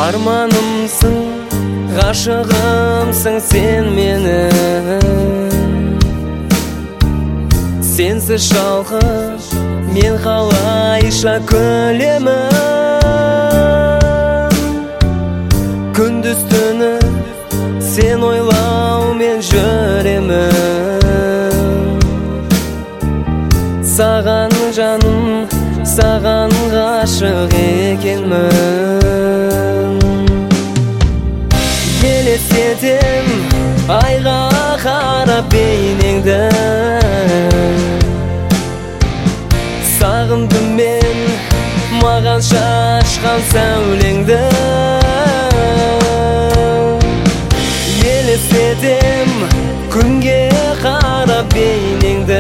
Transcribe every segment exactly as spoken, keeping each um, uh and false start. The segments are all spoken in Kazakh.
Арманымсың, ғашығымсың сен менің. Сенсіз жалғыз мен қалайша күлемін. Күндіз түні сен ойлаумен жүремін. Саған жаным, саған ғашық екенмін. Елестетем айға қарап бейнеңді. Сағындым мен маған шашқан сәулеңді. Елестетем күнге қарап бейнеңді.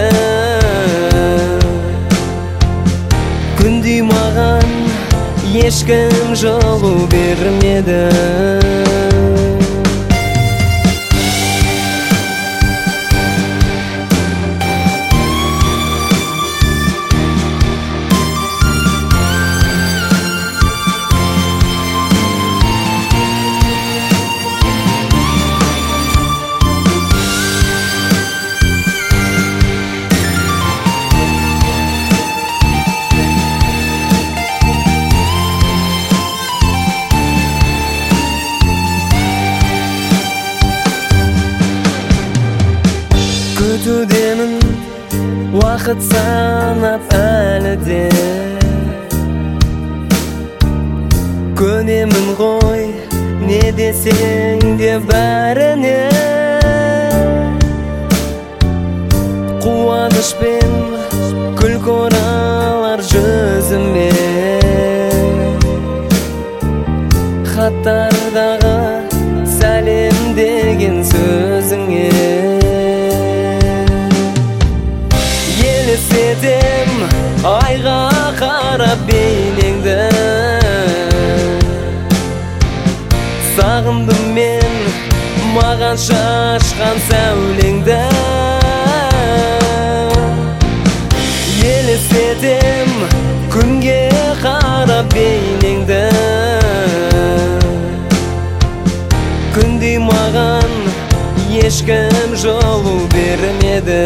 Күндей маған ешкім жылу бермеді. Күтудемін уақыт санап әлі де. Көнемін ғой не десең де бәріне. Қуанышпен күлкі оралар жүзіме. Хаттардағы сәлем деген сөзіңе. Елестетем айға қарап бейнеңді. Сағындым мен маған шашқан сәулеңді. Елестетем күнге қарап бейнеңді. Күндей маған ешкім жылу бермеді.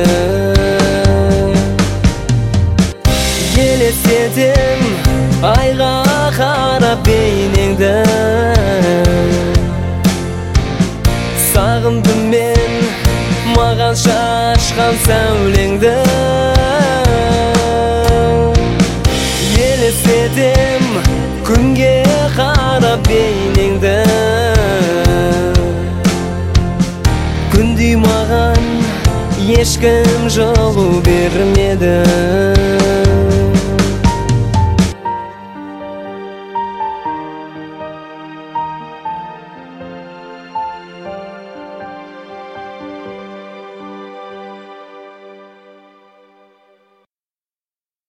Елестетем айға қарап бейнеңді. Сағындым мен маған шашқан сәулеңді. Елестетем күнге қарап бейнеңді. Күндей маған ешкім жылу бермеді.